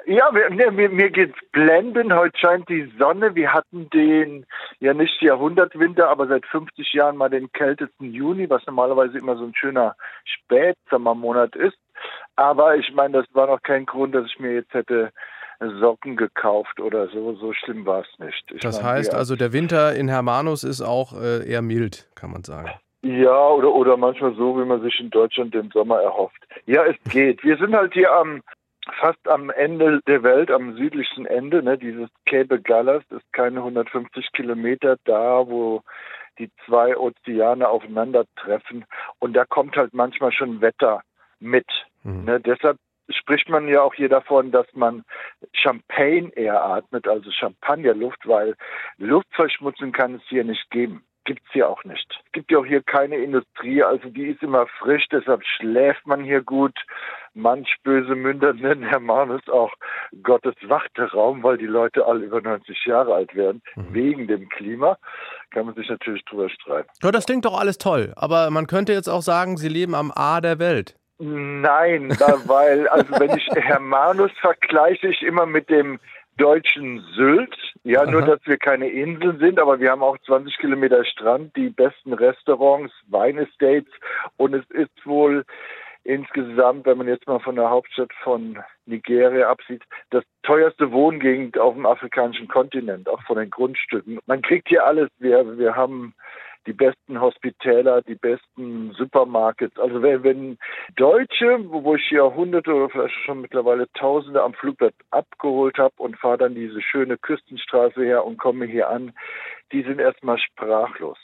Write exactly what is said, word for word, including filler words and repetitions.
Ja, mir, mir, mir mir geht's blendend. Heute scheint die Sonne. Wir hatten den, ja nicht Jahrhundertwinter, aber seit fünfzig Jahren mal den kältesten Juni, was normalerweise immer so ein schöner Spätsommermonat ist. Aber ich meine, das war noch kein Grund, dass ich mir jetzt hätte Socken gekauft oder so. So schlimm war es nicht. Ich Das meine, wir heißt als also, der Winter in Hermanus ist auch äh, eher mild, kann man sagen. ja, oder, oder manchmal so, wie man sich in Deutschland den Sommer erhofft. Ja, es geht. Wir sind halt hier am fast am Ende der Welt, am südlichsten Ende. Ne? Dieses Cape Gallas ist keine hundertfünfzig Kilometer da, wo die zwei Ozeane aufeinandertreffen. Und da kommt halt manchmal schon Wetter mit. Mhm. Ne? Deshalb spricht man ja auch hier davon, dass man Champagne eher atmet, also Champagnerluft, weil Luftverschmutzung kann es hier nicht geben. Gibt's hier auch nicht. Es gibt ja auch hier keine Industrie, also die ist immer frisch, deshalb schläft man hier gut. Manch böse Münder nennen Hermanus auch Gottes Warteraum, weil die Leute alle über neunzig Jahre alt werden, Mhm. wegen dem Klima. Kann man sich natürlich drüber streiten. Ja, das klingt doch alles toll, aber man könnte jetzt auch sagen, Sie leben am A der Welt. Nein, da, weil, also wenn ich Hermanus vergleiche ich immer mit dem deutschen Sylt. Ja, Aha. nur, dass wir keine Insel sind, aber wir haben auch zwanzig Kilometer Strand, die besten Restaurants, Wine-Estates und es ist wohl insgesamt, wenn man jetzt mal von der Hauptstadt von Nigeria absieht, das teuerste Wohngegend auf dem afrikanischen Kontinent, auch von den Grundstücken. Man kriegt hier alles. Wir, wir haben die besten Hospitäler, die besten Supermarkets. Also wenn, wenn Deutsche, wo ich hier Hunderte oder vielleicht schon mittlerweile Tausende am Flugplatz abgeholt habe und fahre dann diese schöne Küstenstraße her und komme hier an, die sind erstmal sprachlos.